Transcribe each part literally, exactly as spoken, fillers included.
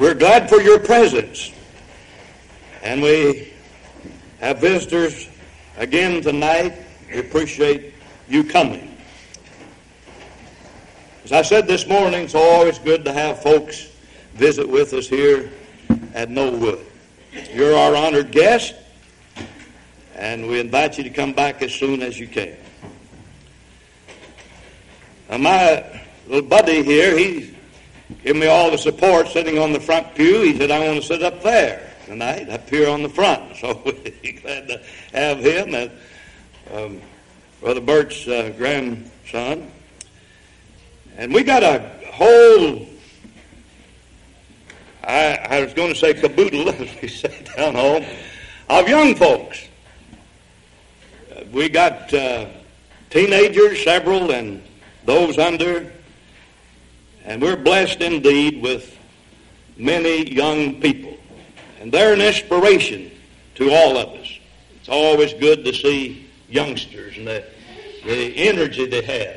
We're glad for your presence. And we have visitors again tonight. We appreciate you coming. As I said this morning, it's always good to have folks visit with us here at Knollwood. You're our honored guest, and we invite you to come back as soon as you can. Now, my little buddy here, he gave me all the support sitting on the front pew. He said, I want to sit up there tonight, up here on the front. So we're glad to have him and um, Brother Bert's uh, grandson. And we got a whole, I, I was going to say caboodle, as we say down home, of young folks. Uh, we got uh, teenagers, several, and those under. And we're blessed indeed with many young people. And they're an inspiration to all of us. It's always good to see youngsters and the, the energy they have.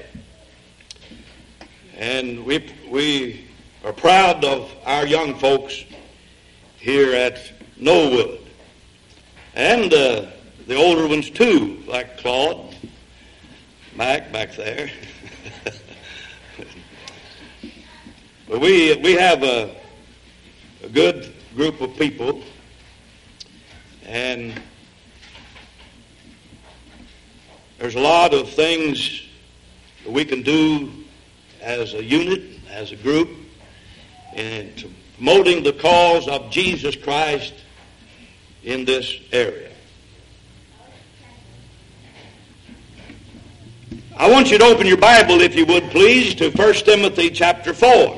And we we are proud of our young folks here at Knollwood. And uh, the older ones too, like Claude, Mac back there. But we we have a, a good group of people, and there's a lot of things that we can do as a unit, as a group, in promoting the cause of Jesus Christ in this area. I want you to open your Bible, if you would please, to First Timothy chapter four.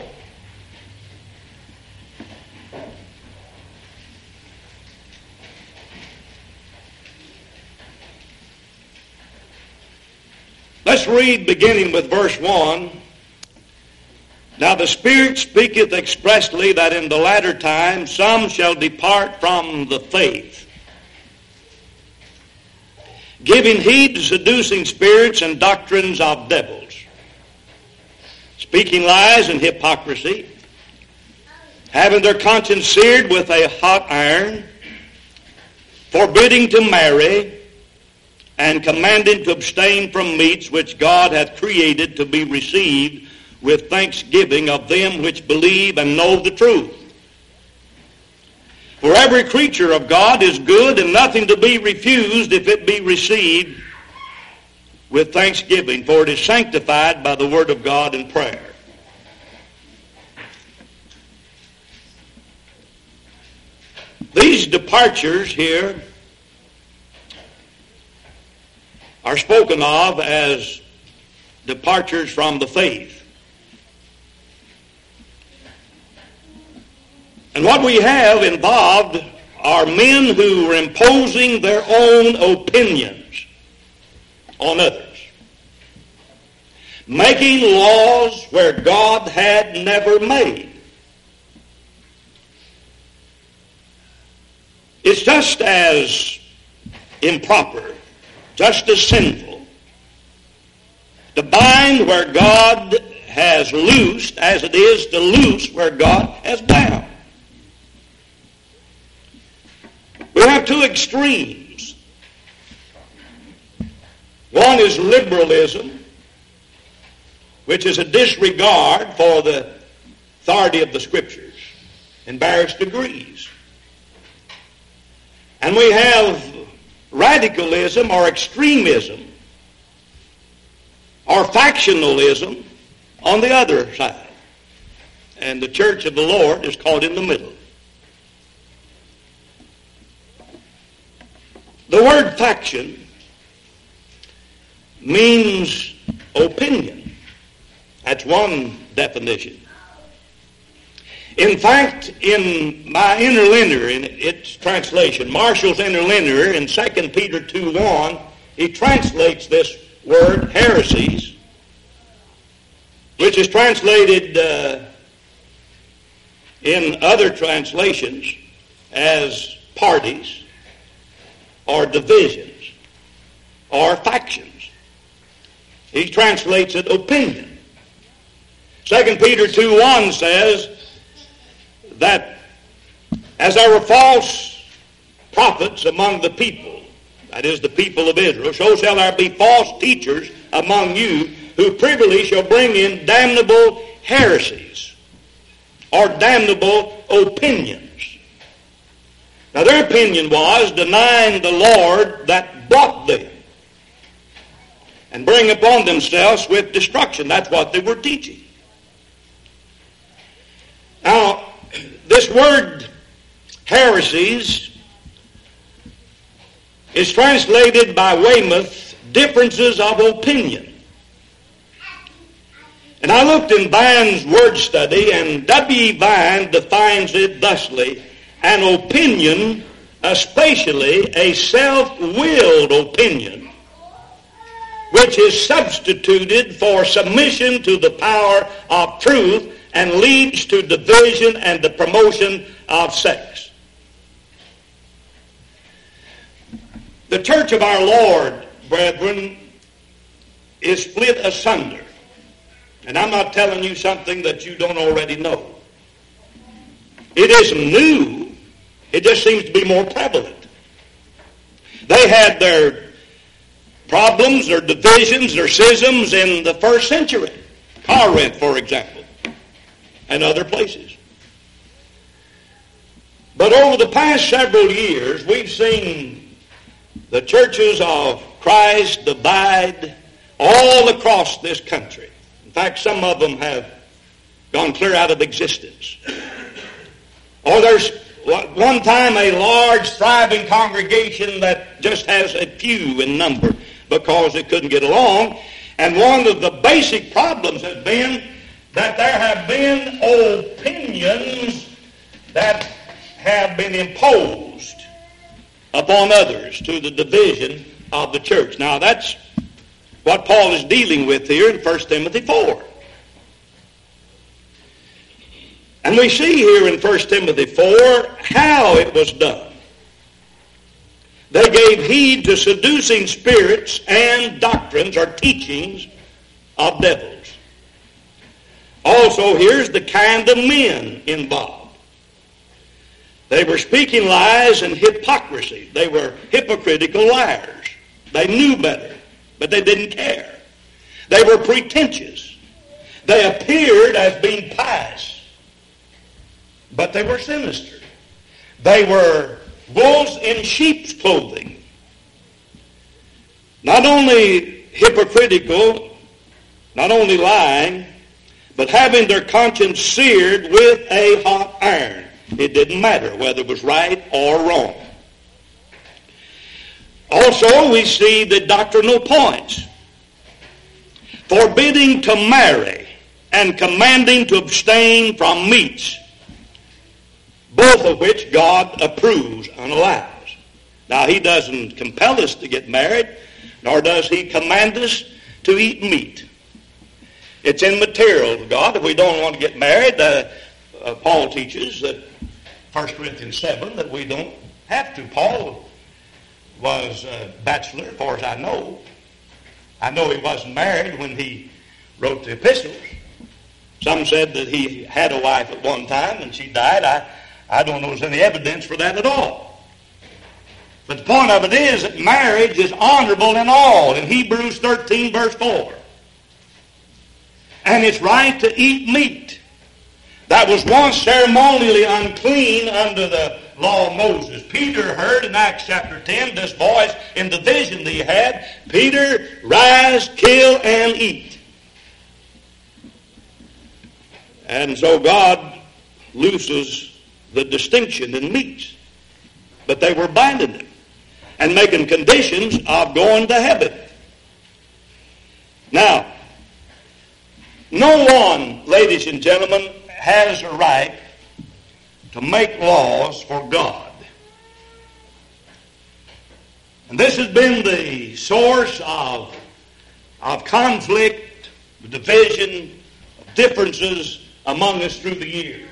Let's read beginning with verse one. Now the Spirit speaketh expressly that in the latter time some shall depart from the faith, giving heed to seducing spirits and doctrines of devils, speaking lies and hypocrisy, having their conscience seared with a hot iron, forbidding to marry, and commanding to abstain from meats which God hath created to be received with thanksgiving of them which believe and know the truth. For every creature of God is good, and nothing to be refused if it be received with thanksgiving, for it is sanctified by the word of God and prayer. These departures here are spoken of as departures from the faith. And what we have involved are men who are imposing their own opinions on others, making laws where God had never made. It's just as improper, just as sinful to bind where God has loosed as it is to loose where God has bound. We have two extremes. One is liberalism, which is a disregard for the authority of the Scriptures in various degrees. And we have radicalism or extremism or factionalism on the other side. And the church of the Lord is caught in the middle. The word faction means opinion. That's one definition. In fact, in my interlinear, in its translation, Marshall's interlinear in Second Peter two one, he translates this word, heresies, which is translated uh, in other translations as parties or divisions or factions. He translates it opinion. Second Peter two one says that as there were false prophets among the people, that is the people of Israel, so shall there be false teachers among you, who privily shall bring in damnable heresies or damnable opinions. Now their opinion was denying the Lord that brought them and bring upon themselves swift destruction. That's what they were teaching. Now, this word heresies is translated by Weymouth, differences of opinion. And I looked in Vine's word study, and W E Vine defines it thusly: an opinion, especially a self-willed opinion, which is substituted for submission to the power of truth and leads to division and the promotion of sex. The church of our Lord, brethren, is split asunder. And I'm not telling you something that you don't already know. It isn't new. It just seems to be more prevalent. They had their problems, their divisions, their schisms in the first century. Corinth, for example, and other places. But over the past several years, we've seen the churches of Christ divide all across this country. In fact, some of them have gone clear out of existence. Or there's one time a large, thriving congregation that just has a few in number because it couldn't get along. And one of the basic problems has been that there have been opinions that have been imposed upon others to the division of the church. Now that's what Paul is dealing with here in First Timothy four. And we see here in First Timothy four how it was done. They gave heed to seducing spirits and doctrines or teachings of devils. Also, here's the kind of men involved. They were speaking lies and hypocrisy. They were hypocritical liars. They knew better, but they didn't care. They were pretentious. They appeared as being pious, but they were sinister. They were wolves in sheep's clothing. Not only hypocritical, not only lying, but having their conscience seared with a hot iron. It didn't matter whether it was right or wrong. Also, we see the doctrinal points. Forbidding to marry and commanding to abstain from meats, both of which God approves and allows. Now, he doesn't compel us to get married, nor does he command us to eat meat. It's immaterial to God. If we don't want to get married, uh, uh, Paul teaches that First Corinthians seven that we don't have to. Paul was a bachelor, as far as I know. I know he wasn't married when he wrote the epistles. Some said that he had a wife at one time and she died. I, I don't know if there's any evidence for that at all. But the point of it is that marriage is honorable in all, in Hebrews thirteen, verse four. And it's right to eat meat that was once ceremonially unclean under the law of Moses. Peter heard in Acts chapter ten this voice in the vision that he had, Peter, rise, kill, and eat. And so God looses the distinction in meats. But they were binding them and making conditions of going to heaven. Now, no one, ladies and gentlemen, has a right to make laws for God. And this has been the source of, of conflict, division, differences among us through the years.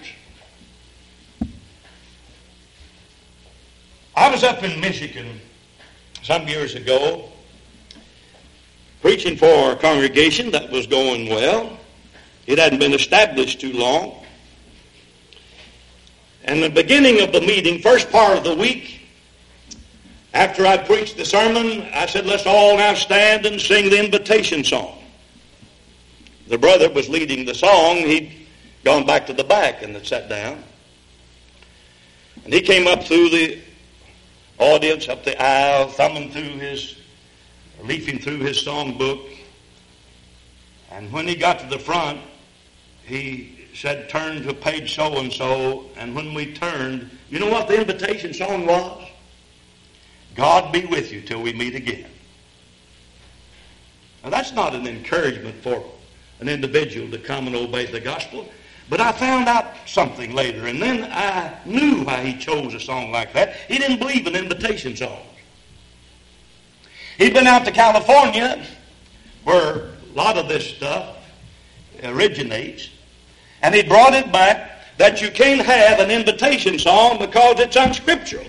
I was up in Michigan some years ago preaching for a congregation that was going well. It hadn't been established too long. And the beginning of the meeting, first part of the week, after I preached the sermon, I said, let's all now stand and sing the invitation song. The brother was leading the song. He'd gone back to the back and had sat down. And he came up through the audience, up the aisle, thumbing through his, leafing through his song book. And when he got to the front, he said, turn to page so-and-so. And when we turned, you know what the invitation song was? God be with you till we meet again. Now that's not an encouragement for an individual to come and obey the gospel. But I found out something later, and then I knew why he chose a song like that. He didn't believe in invitation songs. He'd been out to California, where a lot of this stuff originates, and he brought it back that you can't have an invitation song because it's unscriptural.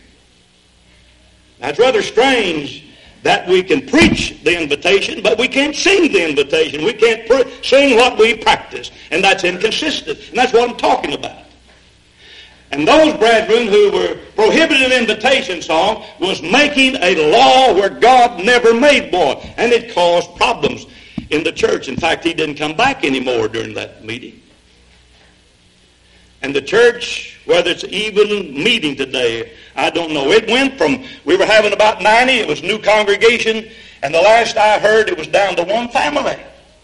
Now, it's rather strange that we can preach the invitation, but we can't sing the invitation. We can't pre- sing what we practice, and that's inconsistent. And that's what I'm talking about. And those brethren who were prohibiting an invitation song was making a law where God never made one, and it caused problems in the church. In fact, he didn't come back anymore during that meeting. And the church, whether it's even meeting today, I don't know. It went from, we were having about ninety, it was a new congregation, and the last I heard, it was down to one family.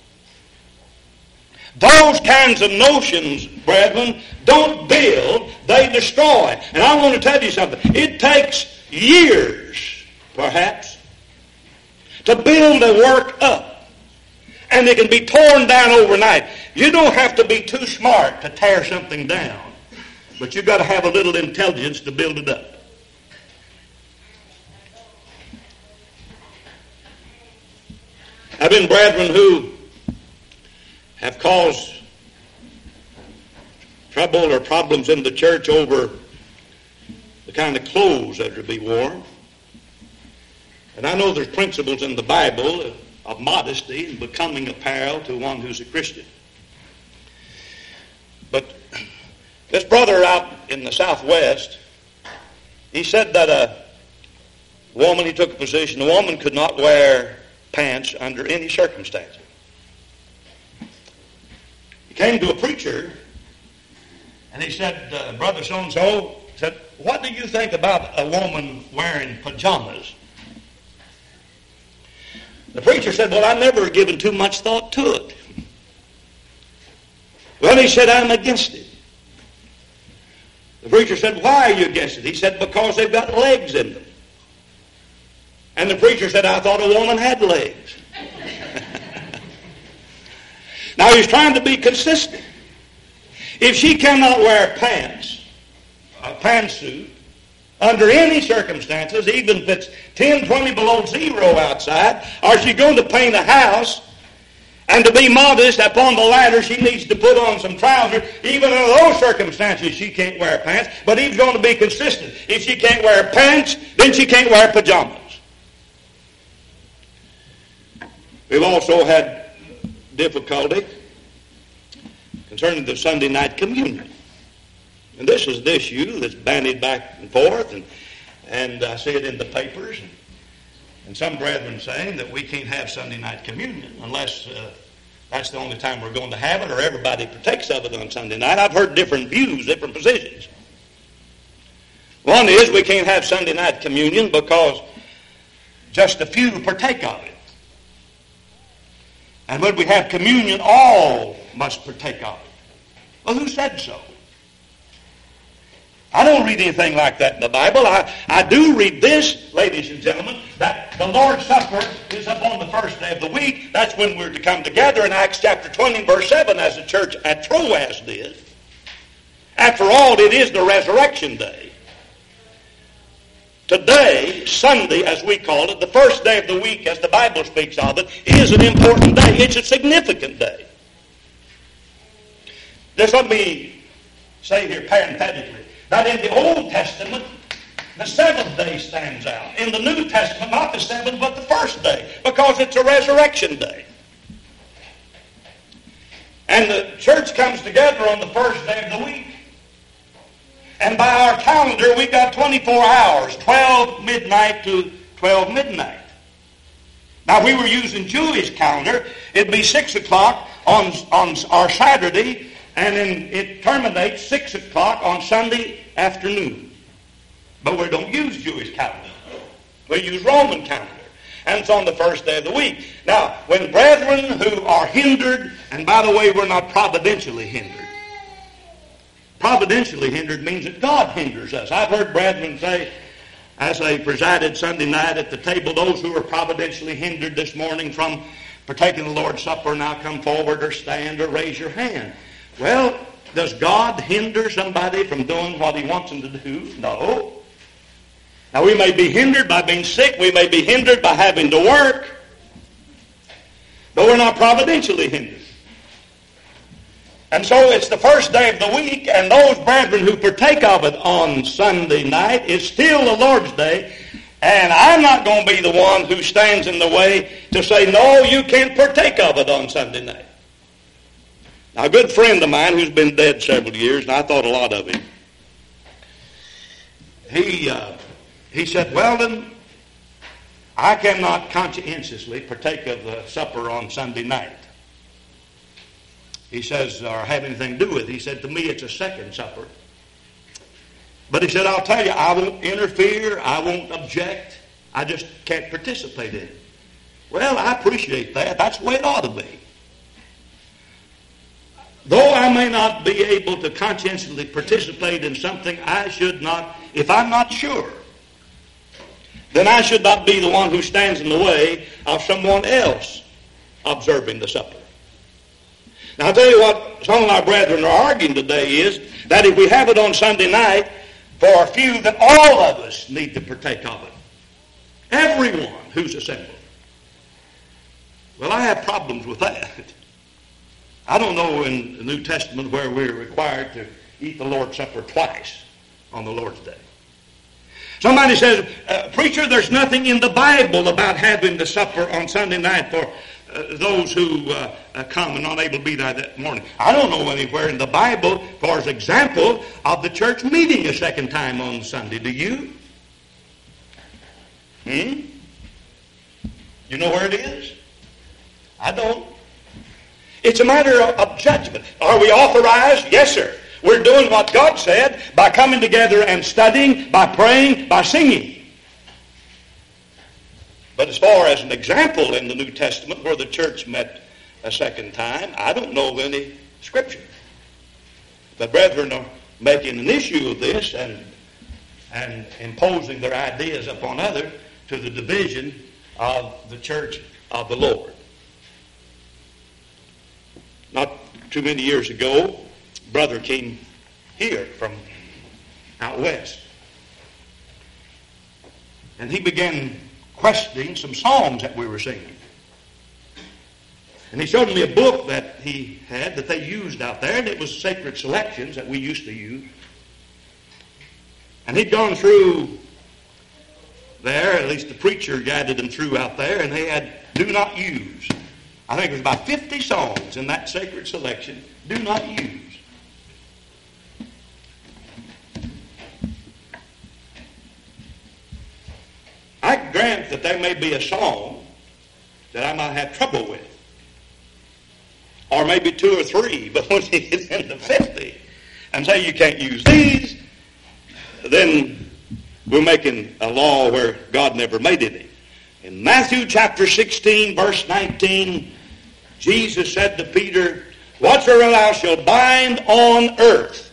Those kinds of notions, brethren, don't build, they destroy. And I want to tell you something. It takes years, perhaps, to build a work up. And it can be torn down overnight. You don't have to be too smart to tear something down, but you've got to have a little intelligence to build it up. I've been brethren who have caused trouble or problems in the church over the kind of clothes that are to be worn. And I know there's principles in the Bible of modesty and becoming apparel to one who's a Christian. But this brother out in the Southwest, he said that a woman, he took a position, a woman could not wear pants under any circumstances. He came to a preacher, and he said, uh, Brother so-and-so, said, what do you think about a woman wearing pajamas? The preacher said, well, I've never given too much thought to it. Well, he said, I'm against it. The preacher said, why are you against it? He said, because they've got legs in them. And the preacher said, I thought a woman had legs. Now, he's trying to be consistent. If she cannot wear pants, a pantsuit, under any circumstances, even if it's ten, twenty below zero outside, or she's going to paint a house, and to be modest upon the ladder, she needs to put on some trousers. Even under those circumstances, she can't wear pants, but he's going to be consistent. If she can't wear pants, then she can't wear pajamas. We've also had difficulty concerning the Sunday night communion. And this is the issue that's bandied back and forth, and, and I see it in the papers, and, and some brethren saying that we can't have Sunday night communion unless uh, that's the only time we're going to have it, or everybody partakes of it on Sunday night. I've heard different views, different positions. One is we can't have Sunday night communion because just a few partake of it. And when we have communion, all must partake of it. Well, who said so? I don't read anything like that in the Bible. I, I do read this, ladies and gentlemen, that the Lord's Supper is upon the first day of the week. That's when we're to come together in Acts chapter twenty, verse seven, as the church at Troas did. After all, it is the resurrection day. Today, Sunday, as we call it, the first day of the week, as the Bible speaks of it, is an important day. It's a significant day. Just let me say here parenthetically, that in the Old Testament, the seventh day stands out. In the New Testament, not the seventh, but the first day, because it's a resurrection day. And the church comes together on the first day of the week. And by our calendar, we got twenty-four hours, twelve midnight to twelve midnight. Now, if we were using Jewish calendar, it'd be six o'clock on, on our Saturday, and then it terminates six o'clock on Sunday afternoon. But we don't use Jewish calendar. We use Roman calendar. And it's on the first day of the week. Now, when brethren who are hindered, and by the way, we're not providentially hindered. Providentially hindered means that God hinders us. I've heard brethren say, as they presided Sunday night at the table, those who were providentially hindered this morning from partaking of the Lord's Supper now come forward or stand or raise your hand. Well, does God hinder somebody from doing what he wants them to do? No. Now, we may be hindered by being sick. We may be hindered by having to work. But we're not providentially hindered. And so it's the first day of the week, and those brethren who partake of it on Sunday night is still the Lord's Day, and I'm not going to be the one who stands in the way to say, no, you can't partake of it on Sunday night. Now, a good friend of mine who's been dead several years, and I thought a lot of him, he, uh, he said, Weldon, I cannot conscientiously partake of the supper on Sunday night. He says, or have anything to do with it. He said, to me, it's a second supper. But he said, I'll tell you, I won't interfere. I won't object. I just can't participate in it. Well, I appreciate that. That's the way it ought to be. Though I may not be able to conscientiously participate in something, I should not, if I'm not sure, then I should not be the one who stands in the way of someone else observing the supper. Now, I'll tell you what some of our brethren are arguing today is that if we have it on Sunday night, for a few, that all of us need to partake of it. Everyone who's assembled. Well, I have problems with that. I don't know in the New Testament where we're required to eat the Lord's Supper twice on the Lord's Day. Somebody says, uh, preacher, there's nothing in the Bible about having the supper on Sunday night for Uh, those who uh, uh, come and not able to be there that morning. I don't know anywhere in the Bible for as example of the church meeting a second time on Sunday. Do you? Hmm? You know where it is? I don't. It's a matter of, of judgment. Are we authorized? Yes, sir. We're doing what God said by coming together and studying, by praying, by singing. But as far as an example in the New Testament where the church met a second time, I don't know of any scripture. The brethren are making an issue of this and, and imposing their ideas upon others to the division of the church of the Lord. Not too many years ago, a brother came here from out west. And he began questioning some songs that we were singing. And he showed me a book that he had that they used out there, and it was Sacred Selections that we used to use. And he'd gone through there, at least the preacher guided them through out there, and they had Do Not Use. I think it was about fifty songs in that Sacred Selection, Do Not Use. I grant that there may be a song that I might have trouble with. Or maybe two or three, but when you get into fifty and say you can't use these, then we're making a law where God never made any. In Matthew chapter sixteen, verse nineteen, Jesus said to Peter, whatsoever thou shalt bind on earth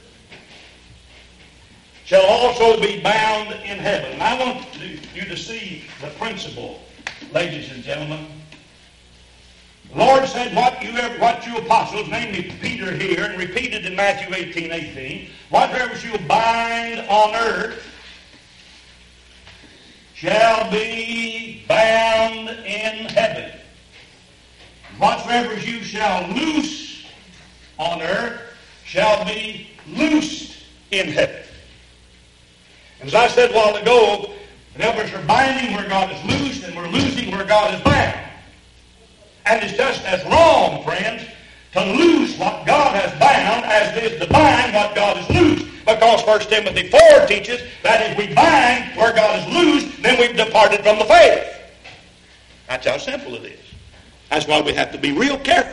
shall also be bound in heaven. And I want you to see the principle, ladies and gentlemen. The Lord said what you what you apostles, namely Peter here, and repeated in Matthew eighteen eighteen, whatever you bind on earth shall be bound in heaven. Whatsoever you shall loose on earth shall be loosed in heaven. And as I said a while ago, whenever we're binding where God is loosed and we're loosing where God is bound. And it's just as wrong, friends, to loose what God has bound as it is to bind what God has loosed. Because First Timothy four teaches that if we bind where God is loosed, then we've departed from the faith. That's how simple it is. That's why we have to be real careful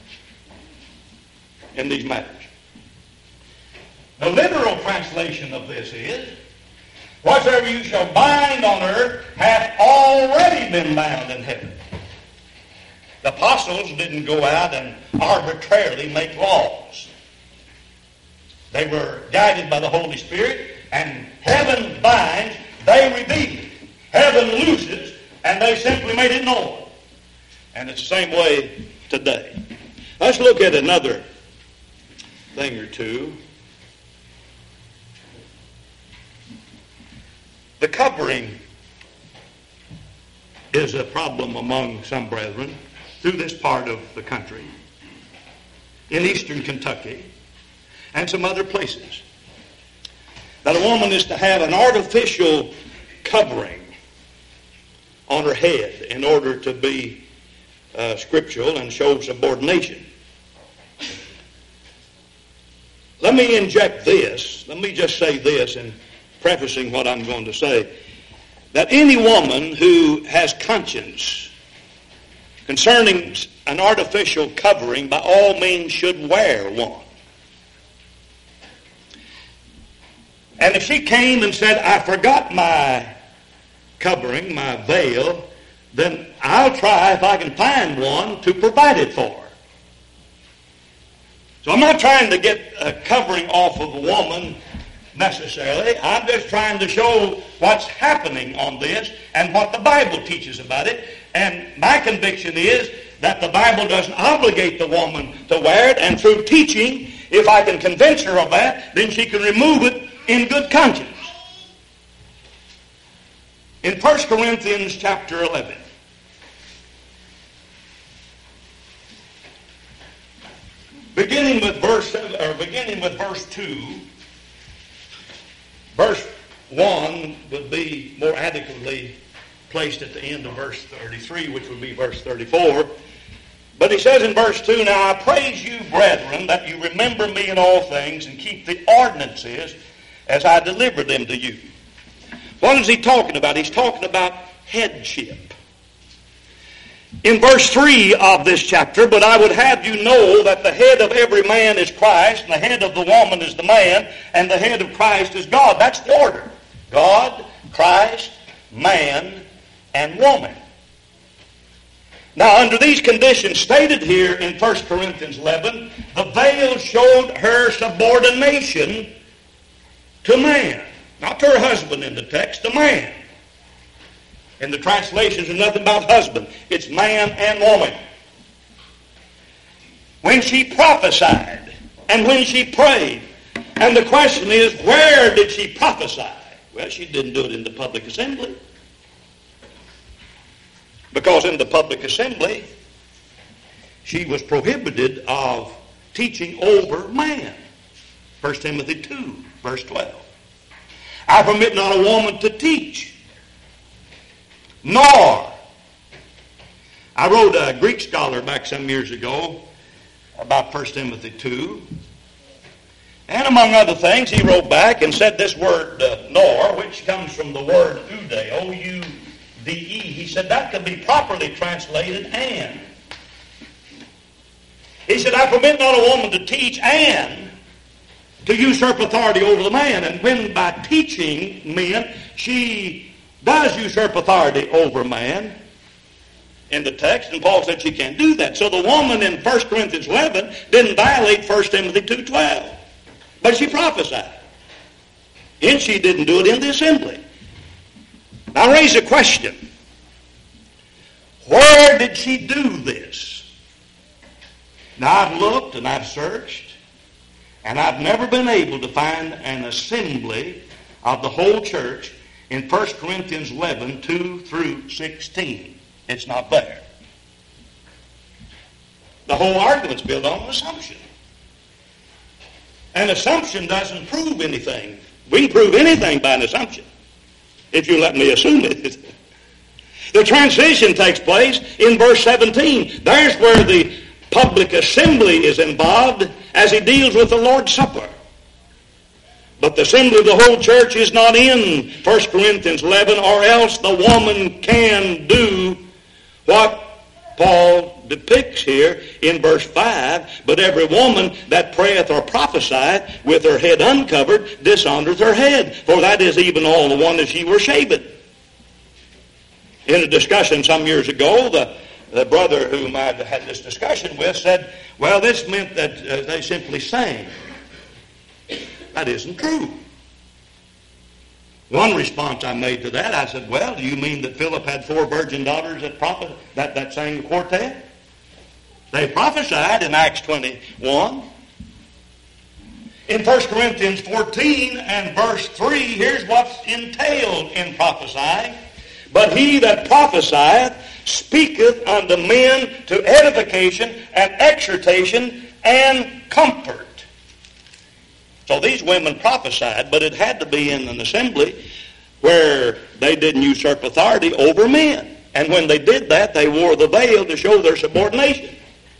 in these matters. The literal translation of this is, whatsoever you shall bind on earth hath already been bound in heaven. The apostles didn't go out and arbitrarily make laws. They were guided by the Holy Spirit, and heaven binds, they reveal. Heaven looses, and they simply made it known. And it's the same way today. Let's look at another thing or two. The covering is a problem among some brethren through this part of the country, in eastern Kentucky, and some other places, that a woman is to have an artificial covering on her head in order to be uh, scriptural and show subordination. Let me inject this. Let me just say this in prefacing what I'm going to say, that any woman who has conscience concerning an artificial covering by all means should wear one. And if she came and said, I forgot my covering, my veil, then I'll try if I can find one to provide it for her. So I'm not trying to get a covering off of a woman necessarily. I'm just trying to show what's happening on this and what the Bible teaches about it. And my conviction is that the Bible doesn't obligate the woman to wear it, and through teaching, if I can convince her of that, then she can remove it in good conscience. In First Corinthians chapter eleven, beginning with verse or beginning with verse two, verse one would be more adequately placed at the end of verse thirty-three, which would be verse thirty-four. But he says in verse two, Now I praise you, brethren, that you remember me in all things and keep the ordinances as I deliver them to you. What is he talking about? He's talking about headship. In verse three of this chapter, but I would have you know that the head of every man is Christ, and the head of the woman is the man, and the head of Christ is God. That's the order. God, Christ, man, and woman. Now, under these conditions stated here in First Corinthians eleven, the veil showed her subordination to man. Not to her husband in the text, to man. In the translations, there's nothing about husband. It's man and woman. When she prophesied and when she prayed, and the question is, where did she prophesy? Well, she didn't do it in the public assembly. Because in the public assembly, she was prohibited of teaching over man. First Timothy two, verse twelve. I permit not a woman to teach, nor. I wrote a Greek scholar back some years ago about First Timothy two. And among other things, he wrote back and said this word, uh, nor, which comes from the word oude, O U D E. He said that could be properly translated and. He said, I permit not a woman to teach and to usurp authority over the man. And when by teaching men, she does usurp authority over man in the text, and Paul said she can't do that. So the woman in First Corinthians eleven didn't violate First Timothy two twelve. But she prophesied. And she didn't do it in the assembly. Now I raise a question. Where did she do this? Now I've looked and I've searched, and I've never been able to find an assembly of the whole church in First Corinthians eleven, two through sixteen. It's not there. The whole argument's built on an assumption. An assumption doesn't prove anything. We can prove anything by an assumption, if you let me assume it. The transition takes place in verse seventeen. There's where the public assembly is involved as he deals with the Lord's Supper. But the assembly of the whole church is not in First Corinthians eleven, or else the woman can do what Paul depicts here in verse five. But every woman that prayeth or prophesieth with her head uncovered dishonoreth her head, for that is even all the one that she were shaven. In a discussion some years ago, the, the brother whom I had this discussion with said, well, this meant that uh, they simply sang. That isn't true. One response I made to that, I said, well, do you mean that Philip had four virgin daughters that, prophet, that, that sang the quartet? They prophesied in Acts twenty-one. In First Corinthians fourteen and verse three, here's what's entailed in prophesying. But he that prophesieth speaketh unto men to edification and exhortation and comfort. So these women prophesied, but it had to be in an assembly where they didn't usurp authority over men. And when they did that, they wore the veil to show their subordination.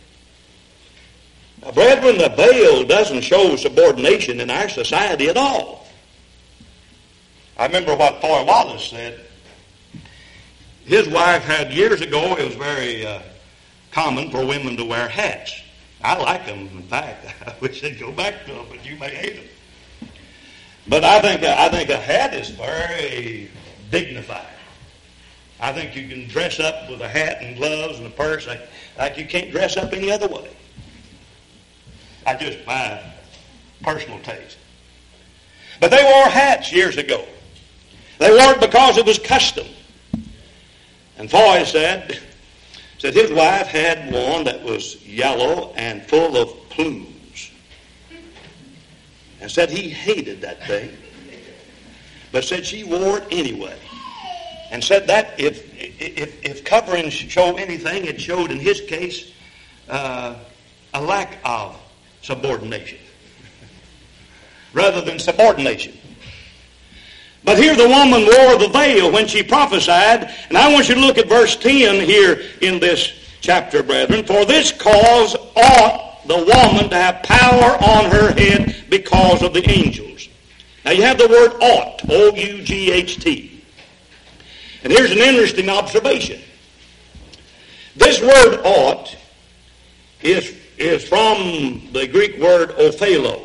Now, brethren, the veil doesn't show subordination in our society at all. I remember what Foy Wallace said. His wife had, years ago, it was very uh, common for women to wear hats. I like them. In fact, I wish they'd go back to them, but you may hate them. But I think I think a hat is very dignified. I think you can dress up with a hat and gloves and a purse like, like you can't dress up any other way. I just my personal taste. But they wore hats years ago. They wore it because it was custom. And Foy said, said his wife had one that was yellow and full of plumes. And said he hated that thing. But said she wore it anyway. And said that if if, if coverings show anything, it showed in his case uh, a lack of subordination rather than subordination. But here the woman wore the veil when she prophesied. And I want you to look at verse ten here in this chapter, brethren. For this cause ought the woman to have power on her head because of the angels. Now you have the word ought, O U G H T. And here's an interesting observation. This word ought is, is from the Greek word ophelo.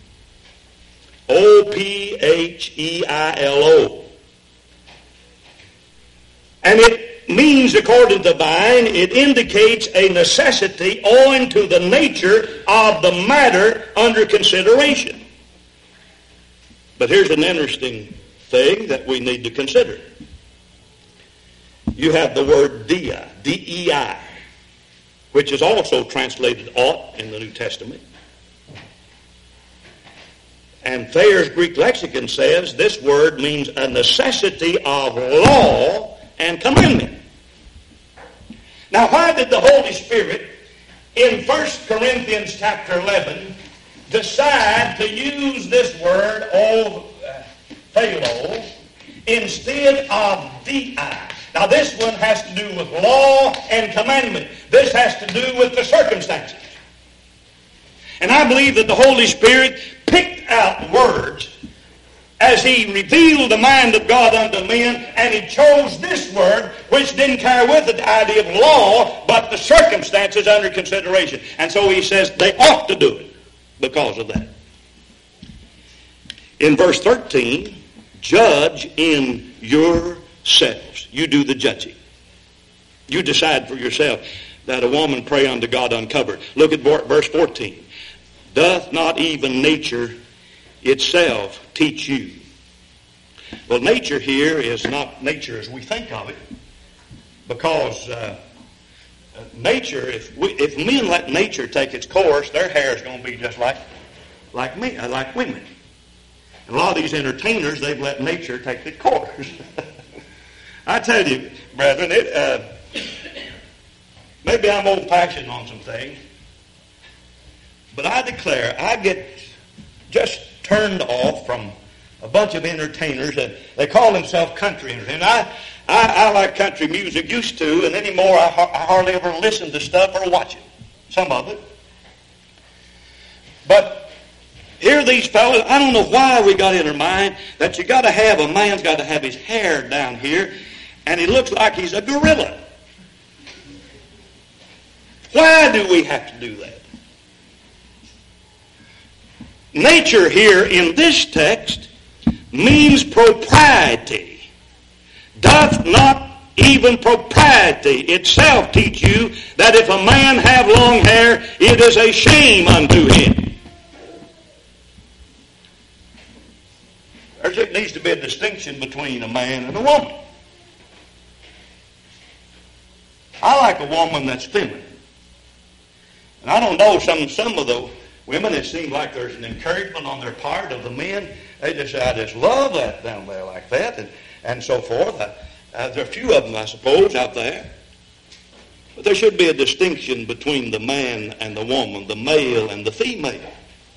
O P H E I L O. And it means, according to Vine, it indicates a necessity owing to the nature of the matter under consideration. But here's an interesting thing that we need to consider. You have the word dia, D E I, which is also translated ought in the New Testament. And Thayer's Greek lexicon says this word means a necessity of law and commandment. Now, why did the Holy Spirit in First Corinthians chapter eleven decide to use this word, o philo, instead of di? Now, this one has to do with law and commandment. This has to do with the circumstances. And I believe that the Holy Spirit picked out words as he revealed the mind of God unto men, and he chose this word, which didn't carry with it the idea of law, but the circumstances under consideration. And so he says they ought to do it because of that. In verse thirteen, judge in yourselves. You do the judging. You decide for yourself that a woman pray unto God uncovered. Look at verse fourteen. Doth not even nature itself teach you? Well, nature here is not nature as we think of it, because uh, nature, if we, if men let nature take its course, their hair is going to be just like like me, like women. And a lot of these entertainers, they've let nature take its course. I tell you, brethren, it, uh, maybe I'm old-fashioned on some things. But I declare, I get just turned off from a bunch of entertainers that they call themselves country entertainers. I, I, I like country music, used to, and anymore I, I hardly ever listen to stuff or watch it, some of it. But Here these fellas, I don't know why we got in our mind that you got to have, a man's got to have his hair down here, and he looks like he's a gorilla. Why do we have to do that? Nature here in this text means propriety. Doth not even propriety itself teach you that if a man have long hair, it is a shame unto him? There needs to be a distinction between a man and a woman. I like a woman that's feminine. And I don't know, some, some of the women, it seems like there's an encouragement on their part of the men. They just say, I just love that down there like that, and, and so forth. I, uh, there are a few of them, I suppose, out there. But there should be a distinction between the man and the woman, the male and the female.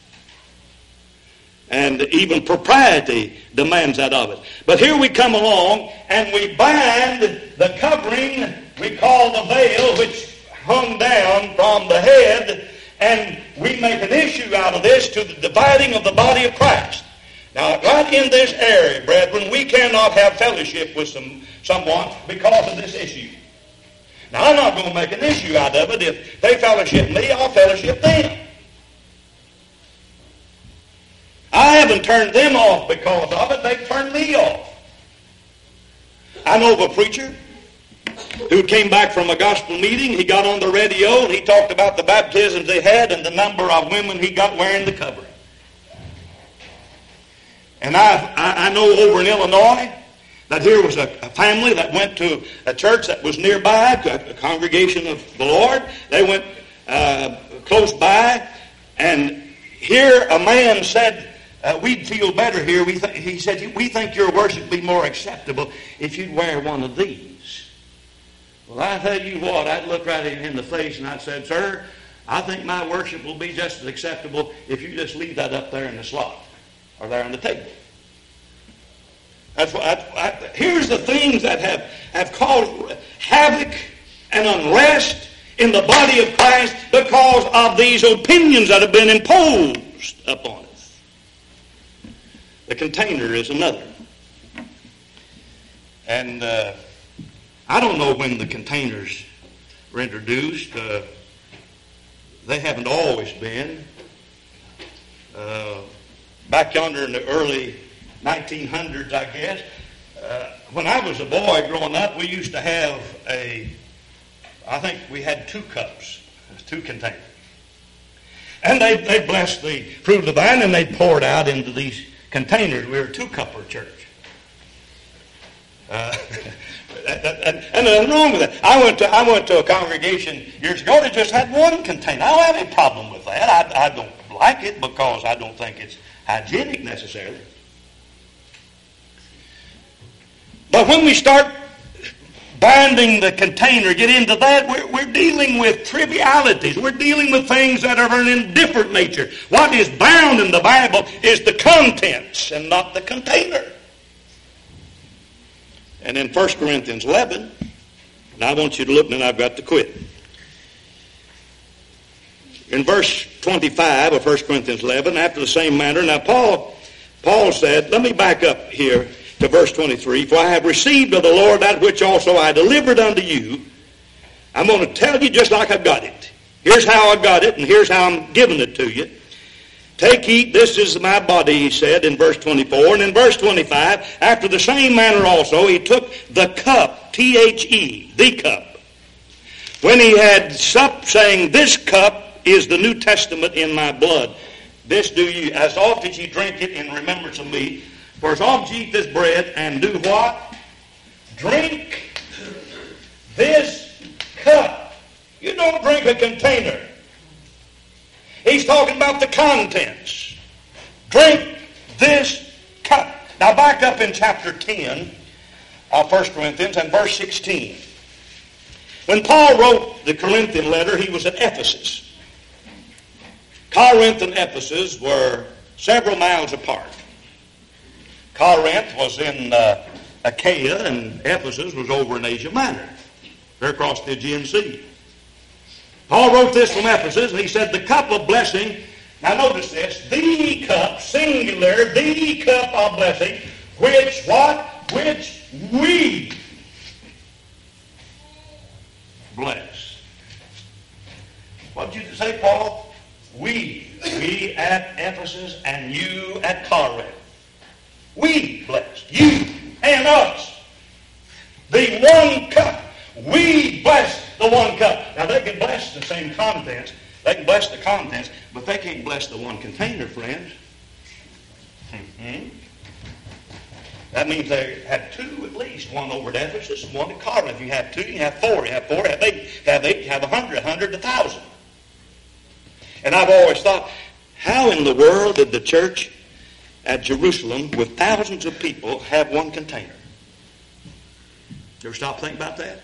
And even propriety demands that of it. But here we come along and we bind the covering we call the veil, which hung down from the head, and we make an issue out of this to the dividing of the body of Christ. Now, right in this area, brethren, we cannot have fellowship with some someone because of this issue. Now, I'm not going to make an issue out of it. If they fellowship me, I'll fellowship them. I haven't turned them off because of it. They've turned me off. I know of a preacher who came back from a gospel meeting. He got on the radio and he talked about the baptisms they had and the number of women he got wearing the covering. And I, I, I know over in Illinois that here was a, a family that went to a church that was nearby, a, a congregation of the Lord. They went uh, close by, and here a man said, Uh, we'd feel better here. We th- he said, we think your worship would be more acceptable if you'd wear one of these. Well, I tell you what, I'd look right in the face and I'd say, sir, I think my worship will be just as acceptable if you just leave that up there in the slot or there on the table. That's what I, I, here's the things that have, have caused havoc and unrest in the body of Christ because of these opinions that have been imposed upon it. The container is another. And uh, I don't know when the containers were introduced. Uh, they haven't always been. Uh, back yonder in the early nineteen hundreds, I guess, uh, when I was a boy growing up, we used to have a, I think we had two cups, two containers. And they they blessed the fruit of the vine and they poured out into these containers. We were a two-cupper church. Uh, and, and nothing wrong with that. I went to I went to a congregation years ago that just had one container. I don't have any problem with that. I, I don't like it because I don't think it's hygienic necessarily. But when we start binding the container, get into that, we're, we're dealing with trivialities. We're dealing with things that are of an indifferent nature. What is bound in the Bible is the contents and not the container. And in First Corinthians eleven, and I want you to look, and then I've got to quit. In verse twenty-five of First Corinthians eleven, after the same manner, now Paul, Paul said, let me back up here to verse twenty-three, for I have received of the Lord that which also I delivered unto you. I'm going to tell you just like I got it. Here's how I got it, and here's how I'm giving it to you. Take, eat, this is my body, he said in verse twenty-four. And in verse twenty-five, after the same manner also, he took the cup, T H E, the cup. When he had supped, saying, this cup is the New Testament in my blood. This do you, as often as you drink it in remembrance of me. For as often as you eat this bread and do what? Drink this cup. You don't drink a container. He's talking about the contents. Drink this cup. Now back up in chapter ten of First Corinthians and verse sixteen. When Paul wrote the Corinthian letter, he was at Ephesus. Corinth and Ephesus were several miles apart. Corinth was in uh, Achaia, and Ephesus was over in Asia Minor. They're across the Aegean Sea. Paul wrote this from Ephesus, and he said, the cup of blessing Now notice this, the cup, singular, the cup of blessing, which what? Which we bless. What did you say, Paul? We. We at Ephesus and you at Corinth. We blessed. You and us. The one cup. We bless the one cup. Now they can bless the same contents. They can bless the contents, but they can't bless the one container, friends. Mm-hmm. That means they had two at least. One over at Ephesus and one at Corinth. If you have two, you have four. You have four, you have eight, you have eight, you have a hundred, a hundred, a thousand. And I've always thought, how in the world did the church at Jerusalem with thousands of people have one container? You ever stop thinking about that?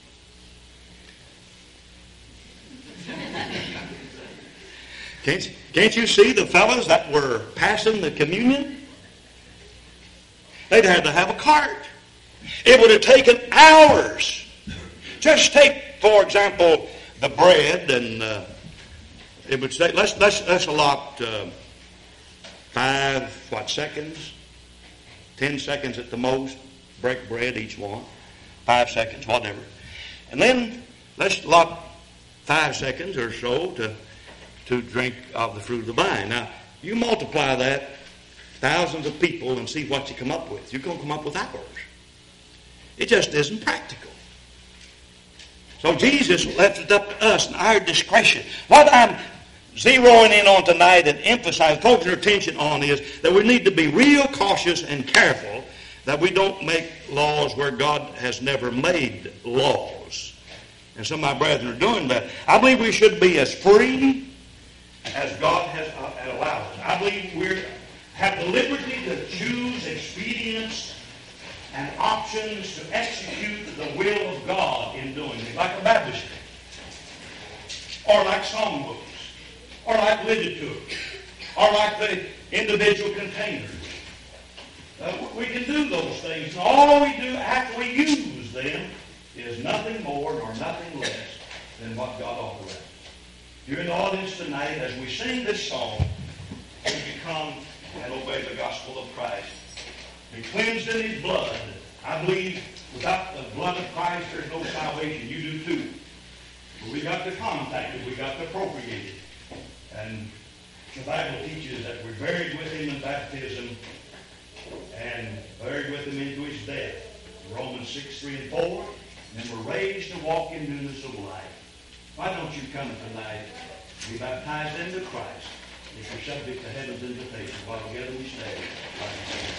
Can't, can't you see the fellows that were passing the communion? They'd had to have a cart. It would have taken hours. Just take, for example, the bread, and uh, it would say, let's let's let's allot uh, five what seconds, ten seconds at the most. Break bread each one, five seconds, whatever, and then let's allot five seconds or so to to drink of the fruit of the vine. Now you multiply that thousands of people and see what you come up with. You're going to come up with hours. It just isn't practical. So Jesus left it up to us and our discretion. What I'm zeroing in on tonight and emphasizing, focusing our attention on is that we need to be real cautious and careful that we don't make laws where God has never made laws. And some of my brethren are doing that. I believe we should be as free as God has uh, allowed us. I believe we have the liberty to choose expedience and options to execute the will of God in doing it, like a baptistry, or like songbooks, or like literature, or like the individual containers. Uh, we can do those things, and all we do after we use them is nothing more nor nothing less than what God authorized. You're in the audience tonight as we sing this song, we become and obey the gospel of Christ. Be cleansed in His blood. I believe without the blood of Christ there's no salvation. You do too. But we got to contact it. We got to appropriate it. And the Bible teaches that we're buried with Him in baptism and buried with Him into His death. Romans six, three, and four. And we're raised to walk in newness of life. Why don't you come tonight and be baptized into Christ if you're subject to heaven's invitation? While together we stay.